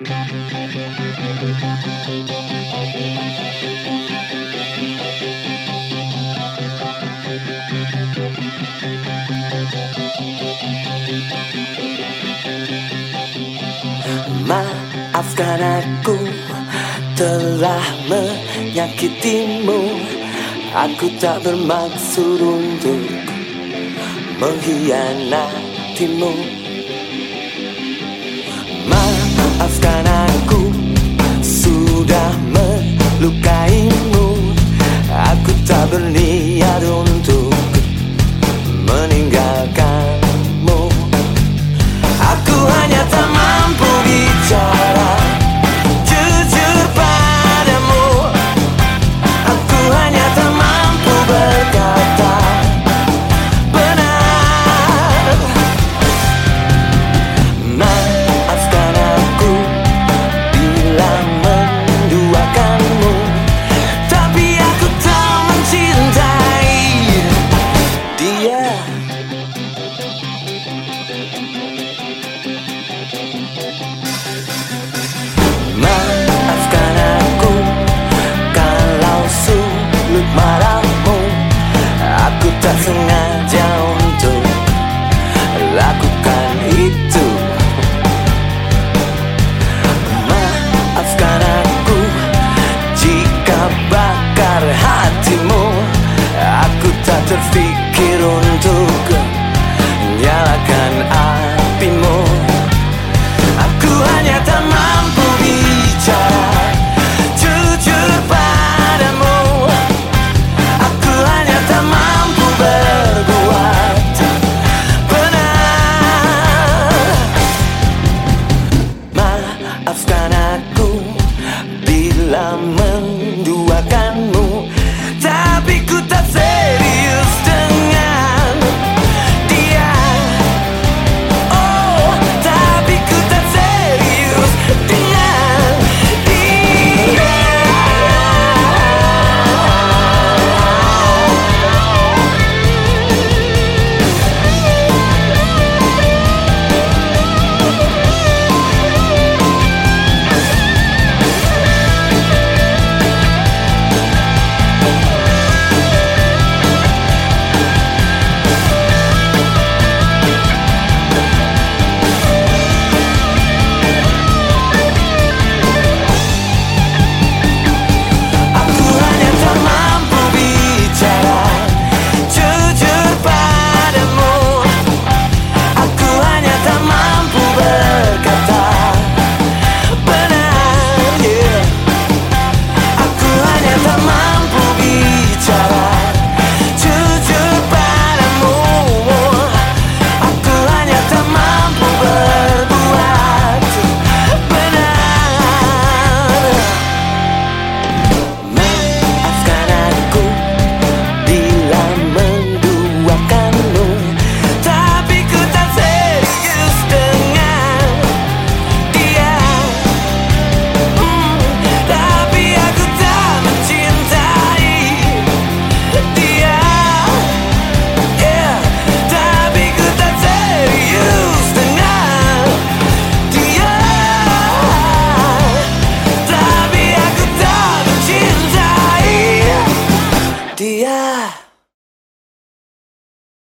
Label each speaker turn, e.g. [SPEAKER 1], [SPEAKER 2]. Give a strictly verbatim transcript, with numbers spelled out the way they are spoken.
[SPEAKER 1] Maafkan aku telah menyakitimu. Aku tak bermaksud untuk mengkhianatimu. Maafkan aku sudah melukaimu. Aku tak berniat untuk meninggalkanmu. Aku hanya tak mampu bicara jujur padamu. Aku hanya tak mampu berkata benar. Maafkan aku bila menduakanmu, tapi aku tak mencintai dia. Maafkan aku kalau sulut marahmu. Aku tak sengaja untuk lakukan itu. Maafkan aku jika bakar hatimu. Aku tak terfikir untuk nyalakan apimu. Aku hanya tak mampu bicara jujur padamu. Aku hanya tak mampu berbuat benar. Maafkan aku bila menduakanmu.